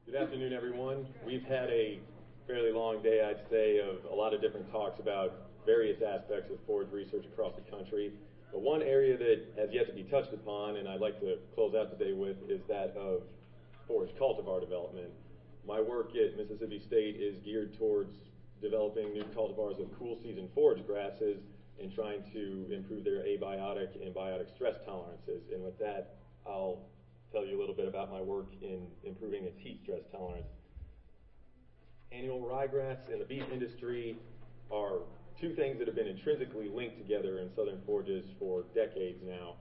Good afternoon, everyone. We've had a fairly long day, I'd say, of a lot of different talks about various aspects of forage research across the country. But one area that has yet to be touched upon, and I'd like to close out today with, is that of forage cultivar development. My work at Mississippi State is geared towards developing new cultivars of cool season forage grasses and trying to improve their abiotic and biotic stress tolerances. And with that, I'll tell you a little bit about my work in improving its heat stress tolerance. Annual ryegrass and the beef industry are two things that have been intrinsically linked together in southern forages for decades now.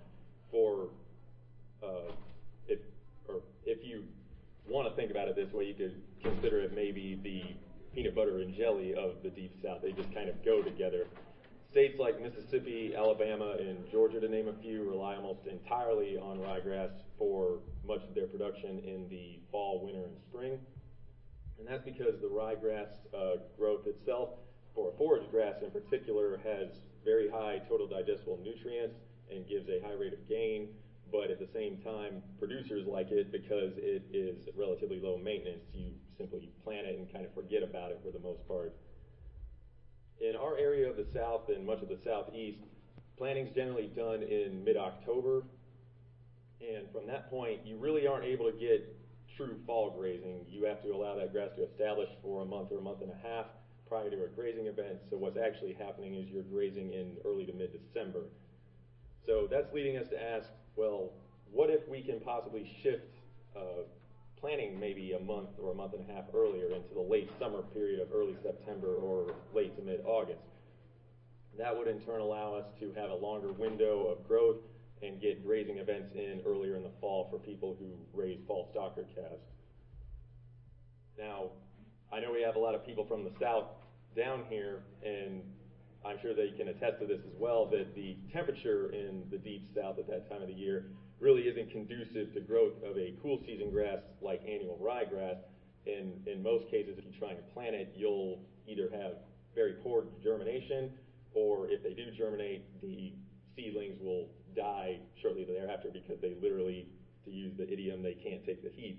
If you want to think about it this way, you could consider it maybe the peanut butter and jelly of the Deep South. They just kind of go together. States like Mississippi, Alabama, and Georgia, to name a few, rely almost entirely on ryegrass for much of their production in the fall, winter, and spring. And that's because the ryegrass growth itself, for a forage grass in particular, has very high total digestible nutrients and gives a high rate of gain, but at the same time, producers like it because it is relatively low maintenance. You simply plant it and kind of forget about it for the most part. In our area of the South and much of the Southeast, planting is generally done in mid-October, and from that point, you really aren't able to get true fall grazing. You have to allow that grass to establish for a month or a month and a half prior to a grazing event, so what's actually happening is you're grazing in early to mid-December. So that's leading us to ask, well, what if we can possibly shift planting maybe a month or a month and a half earlier into the late summer period of early September or late to mid-August? That would in turn allow us to have a longer window of growth and get grazing events in earlier in the fall for people who raise fall stocker calves. Now, I know we have a lot of people from the South down here, and I'm sure they can attest to this as well, that the temperature in the Deep South at that time of the year really isn't conducive to growth of a cool season grass like annual ryegrass. And in most cases, if you try and plant it, you'll either have very poor germination, or if they do germinate, the seedlings will die shortly thereafter because they literally, to use the idiom, they can't take the heat.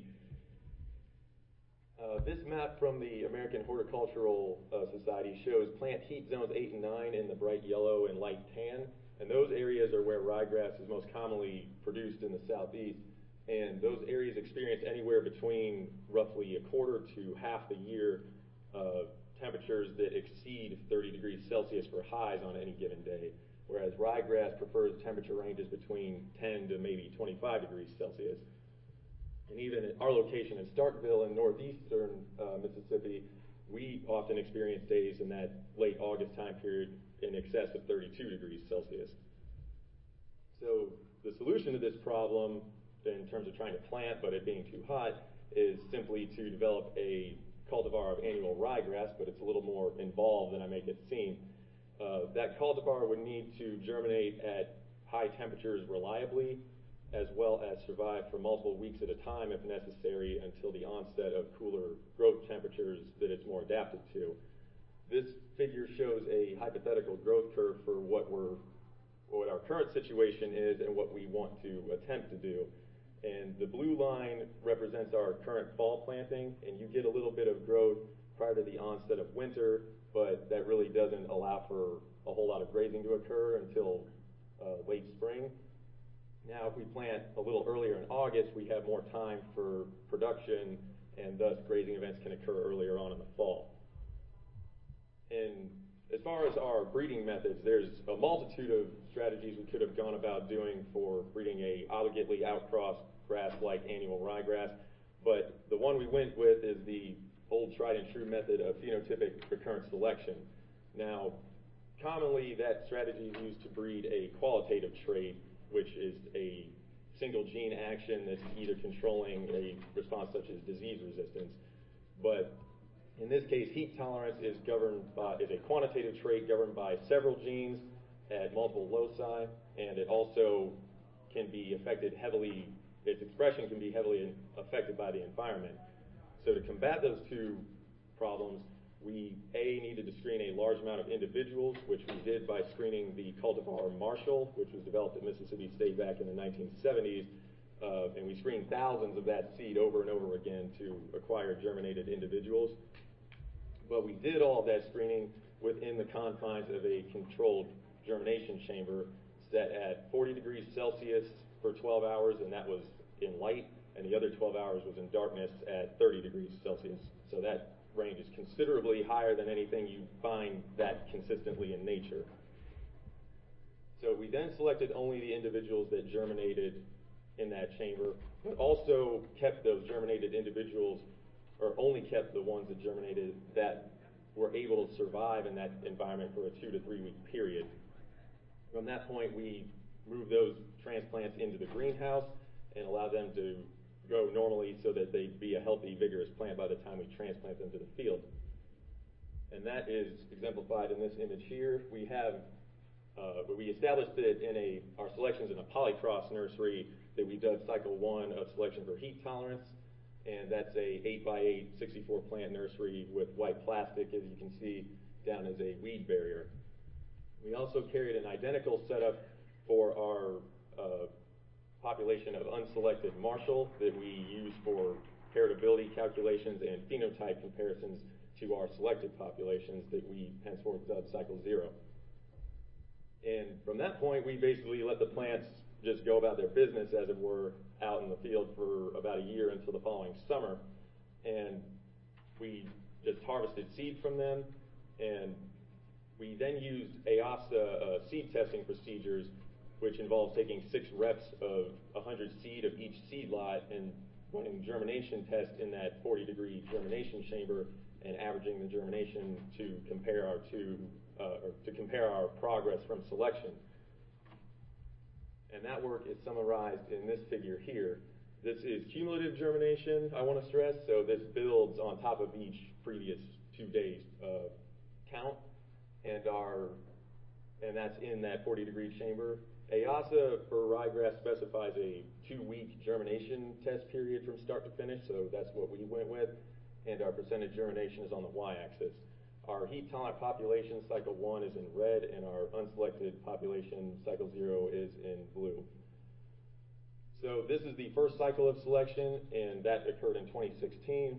This map from the American Horticultural Society shows plant heat zones 8 and 9 in the bright yellow and light tan, and those areas are where ryegrass is most commonly produced in the Southeast, and those areas experience anywhere between roughly a quarter to half the year temperatures that exceed 30 degrees Celsius for highs on any given day, whereas ryegrass prefers temperature ranges between 10 to maybe 25 degrees Celsius. And even at our location in Starkville in northeastern Mississippi, we often experience days in that late August time period in excess of 32 degrees Celsius. So the solution to this problem, in terms of trying to plant but it being too hot, is simply to develop a cultivar of annual ryegrass, but it's a little more involved than I make it seem. That cultivar would need to germinate at high temperatures reliably, as well as survive for multiple weeks at a time if necessary until the onset of cooler growth temperatures that it's more adapted to. This figure shows a hypothetical growth curve for what our current situation is and what we want to attempt to do. And the blue line represents our current fall planting, and you get a little bit of growth prior to the onset of winter, but that really doesn't allow for a whole lot of grazing to occur until late spring. Now, if we plant a little earlier in August, we have more time for production, and thus grazing events can occur earlier on in the fall. And as far as our breeding methods, there's a multitude of strategies we could have gone about doing for breeding a obligately outcrossed grass like annual ryegrass, but the one we went with is the old tried and true method of phenotypic recurrent selection. Now, commonly that strategy is used to breed a qualitative trait, which is a single gene action that's either controlling a response such as disease resistance. But in this case, heat tolerance is a quantitative trait governed by several genes at multiple loci, and it also can be affected heavily, its expression can be heavily affected by the environment. So to combat those two problems, we needed to screen a large amount of individuals, which we did by screening the cultivar Marshall, which was developed at Mississippi State back in the 1970s, and we screened thousands of that seed over and over again to acquire germinated individuals. But we did all of that screening within the confines of a controlled germination chamber set at 40 degrees Celsius for 12 hours, and that was in light, and the other 12 hours was in darkness at 30 degrees Celsius. So that range is considerably higher than anything you find that consistently in nature. So we then selected only the individuals that germinated in that chamber, but also kept those germinated individuals, or only kept the ones that germinated that were able to survive in that environment for a 2 to 3 week period. From that point, we moved those transplants into the greenhouse and allowed them to grow normally so that they'd be a healthy, vigorous plant by the time we transplant them to the field. And that is exemplified in this image here. We established it in our selections in a polycross nursery that we dubbed Cycle 1 of selection for heat tolerance. And that's a 8x8 64 plant nursery with white plastic, as you can see, down as a weed barrier. We also carried an identical setup for our population of unselected Marshall that we use for heritability calculations and phenotype comparisons to our selected populations that we henceforth dubbed Cycle 0. And from that point, we basically let the plants just go about their business, as it were, out in the field for about a year until the following summer. And we just harvested seed from them, and we then used EASA seed testing procedures, which involves taking 6 reps of 100 seed of each seed lot and running germination tests in that 40-degree germination chamber and averaging the germination to compare our progress from selection. And that work is summarized in this figure here. This is cumulative germination, I want to stress, so this builds on top of each previous 2 days count, and that's in that 40-degree chamber. EASA for ryegrass specifies a 2-week germination test period from start to finish, so that's what we went with, and our percentage germination is on the y-axis. Our heat-tolerant population, Cycle 1, is in red, and our unselected population, Cycle 0, is in blue. So this is the first cycle of selection, and that occurred in 2016,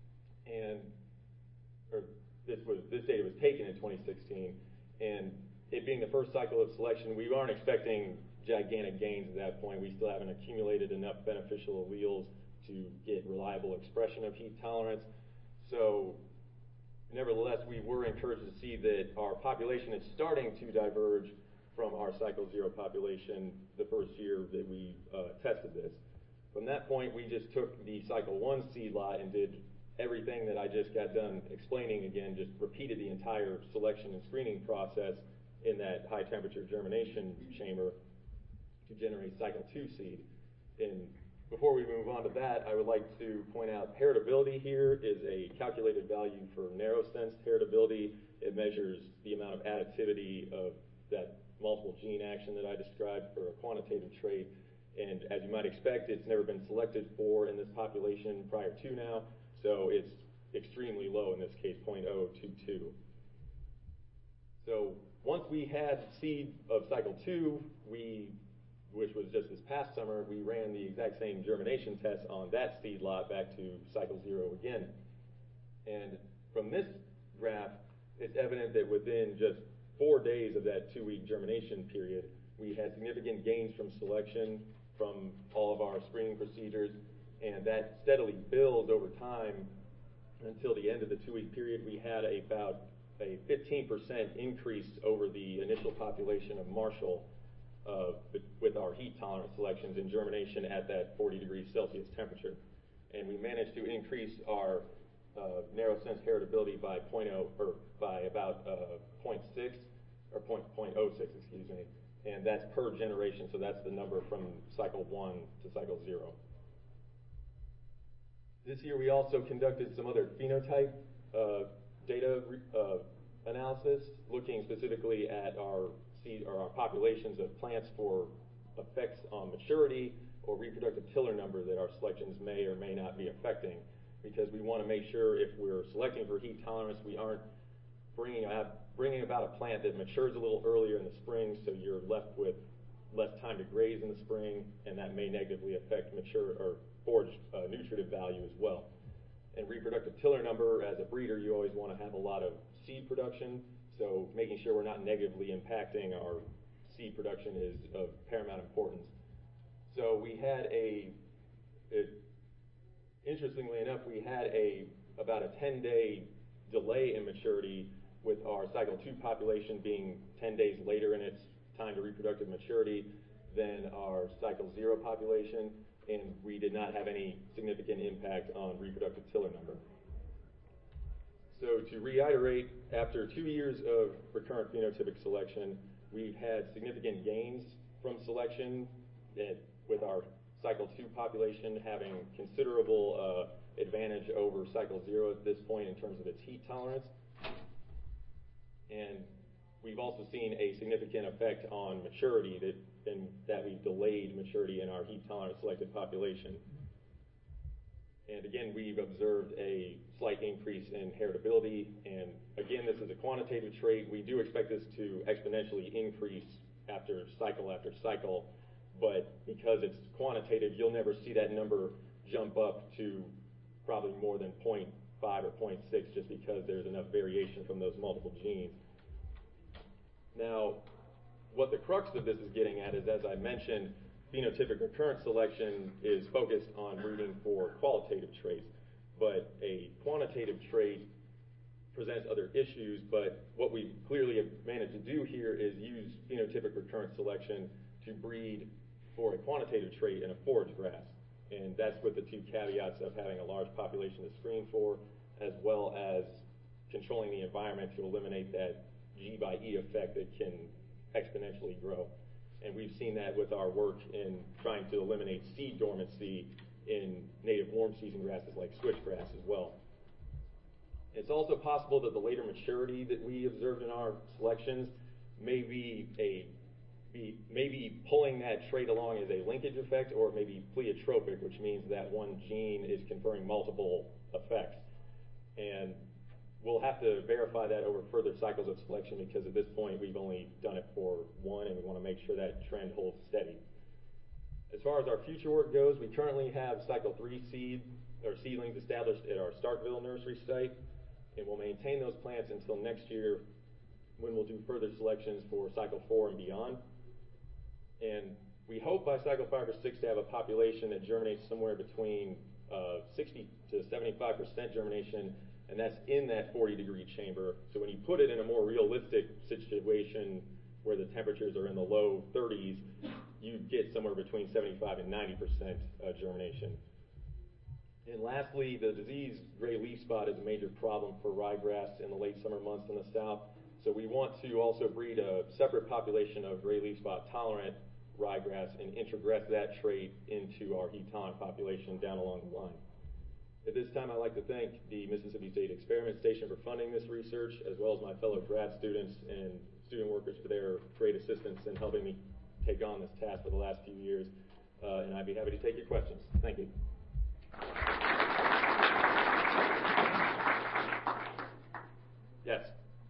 this data was taken in 2016, and it being the first cycle of selection, we aren't expecting gigantic gains at that point. We still haven't accumulated enough beneficial alleles to get reliable expression of heat tolerance. So nevertheless, we were encouraged to see that our population is starting to diverge from our Cycle 0 population the first year that we tested this. From that point, we just took the Cycle 1 seed lot and did everything that I just got done explaining again, just repeated the entire selection and screening process in that high temperature germination chamber to generate Cycle 2 seed. And before we move on to that, I would like to point out heritability here is a calculated value for narrow-sense heritability. It measures the amount of additivity of that multiple gene action that I described for a quantitative trait. And as you might expect, it's never been selected for in this population prior to now, so it's extremely low in this case, 0.022. So once we had seed of Cycle 2, which was just this past summer, we ran the exact same germination test on that seed lot back to Cycle 0 again. And from this graph, it's evident that within just 4 days of that 2-week germination period, we had significant gains from selection from all of our screening procedures, and that steadily builds over time until the end of the 2-week period. We had about a 15% increase over the initial population of Marshall with our heat-tolerant selections in germination at that 40 degrees Celsius temperature. And we managed to increase our narrow-sense heritability by about 0.6, or 0.06, excuse me, and that's per generation, so that's the number from Cycle 1 to Cycle 0. This year we also conducted some other phenotype data analysis, looking specifically at our populations of plants for effects on maturity or reproductive tiller number that our selections may or may not be affecting, because we want to make sure if we're selecting for heat tolerance, we aren't bringing about a plant that matures a little earlier in the spring, so you're left with less time to graze in the spring, and that may negatively affect mature or forage nutritive value as well. And reproductive tiller number, as a breeder, you always want to have a lot of seed production, so making sure we're not negatively impacting our seed production is of paramount importance. So we had interestingly enough, we had about a 10-day delay in maturity, with our cycle 2 population being 10 days later in its time to reproductive maturity than our cycle 0 population, and we did not have any significant impact on reproductive tiller number. So to reiterate, after 2 years of recurrent phenotypic selection, we've had significant gains from selection, with our cycle 2 population having considerable advantage over cycle 0 at this point in terms of its heat tolerance. And we've also seen a significant effect on maturity, that we've delayed maturity in our heat tolerant selected population. And again, we've observed a slight increase in heritability, and again, this is a quantitative trait. We do expect this to exponentially increase after cycle, but because it's quantitative, you'll never see that number jump up to probably more than 0.5 or 0.6, just because there's enough variation from those multiple genes. Now, what the crux of this is getting at is, as I mentioned, phenotypic recurrent selection is focused on breeding for qualitative traits, but a quantitative trait presents other issues. But what we clearly have managed to do here is use phenotypic recurrent selection to breed for a quantitative trait in a forage grass, and that's with the two caveats of having a large population to screen for, as well as controlling the environment to eliminate that G by E effect that can exponentially grow. And we've seen that with our work in trying to eliminate seed dormancy in native warm season grasses like switchgrass as well. It's also possible that the later maturity that we observed in our selections may be pulling that trait along as a linkage effect, or it may be pleiotropic, which means that one gene is conferring multiple effects. And we'll have to verify that over further cycles of selection, because at this point we've only done it for one, and we want to make sure that trend holds steady. As far as our future work goes, we currently have cycle 3 seedlings established at our Starkville nursery site, and we'll maintain those plants until next year, when we'll do further selections for cycle 4 and beyond. And we hope by cycle 5 or 6 to have a population that germinates somewhere between 60 to 75% germination, and that's in that 40-degree chamber. So when you put it in a more realistic situation where the temperatures are in the low 30s, you get somewhere between 75 and 90% germination. And lastly, the disease gray leaf spot is a major problem for ryegrass in the late summer months in the south. So we want to also breed a separate population of gray leaf spot tolerant ryegrass and introgress that trait into our heat tolerant population down along the line. At this time, I'd like to thank the Mississippi State Experiment Station for funding this research, as well as my fellow grad students and student workers for their great assistance in helping me take on this task for the last few years. And I'd be happy to take your questions. Thank you. Yes?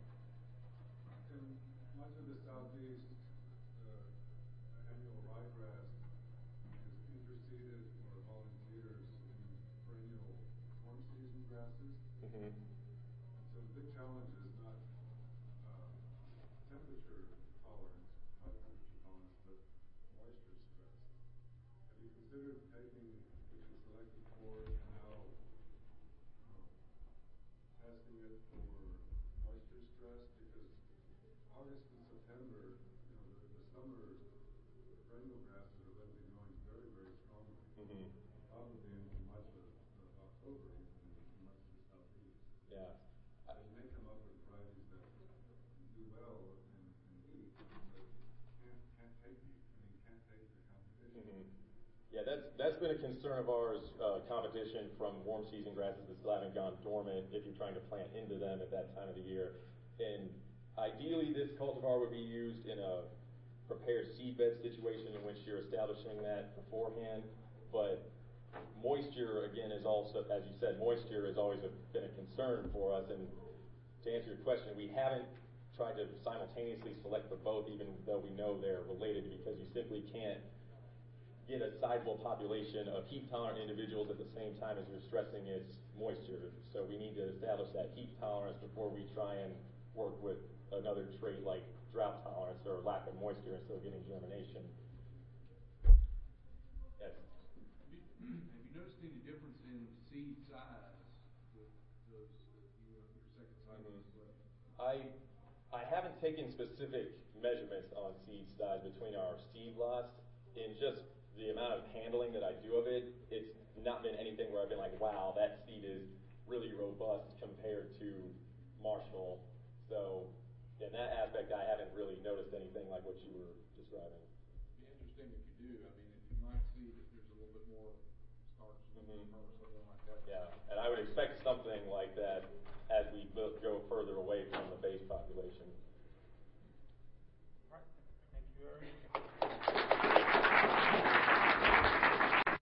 In much of the southeast, annual ryegrass is interseeded or volunteers in perennial warm season grasses. Mm-hmm. And so the big challenge is not temperature tolerance, high temperature tolerance, but moisture stress. Have you considered taking what you selected for and now testing it for moisture stress? Because August and September, the summer perennial grasses are literally growing very, very strongly. Mm-hmm. Probably into much of October, even in much of the southeast. Yeah. And you may come up with varieties that do well in heat, but can't take heat. Can't take the competition. Mm-hmm. Yeah, that's been a concern of ours, competition from warm season grasses that still haven't gone dormant if you're trying to plant into them at that time of the year. And ideally, this cultivar would be used in a prepared seedbed situation in which you're establishing that beforehand. But moisture, again, is also, as you said, moisture has always been a concern for us. And to answer your question, we haven't tried to simultaneously select for both, even though we know they're related, because you simply can't get a sizable population of heat-tolerant individuals at the same time as you're stressing its moisture. So we need to establish that heat tolerance before we try and work with another trait like drought tolerance or lack of moisture and still getting germination. Yes? Have you noticed any difference in seed size with those, your second cycle split? I haven't taken specific measurements on seed size between our seed lots. In just the amount of handling that I do of it, it's not been anything where I've been like, wow, that seed is really robust compared to Marshall. So in that aspect, I haven't really noticed anything like what you were describing. It'd be interesting if you do. I mean, if you might see that there's a little bit more starch or something like that. Yeah, and I would expect something like that as we go further away from the base population. All right. Thank you, Eric.